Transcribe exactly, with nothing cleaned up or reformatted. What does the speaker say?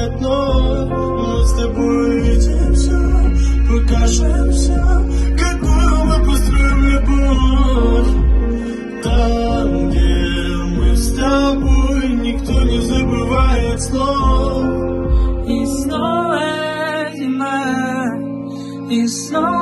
одной. Мы с тобой увидимся, покажемся, какую мы построим любовь. Там, где мы с тобой, никто не забывает слов. И снова зима, и снова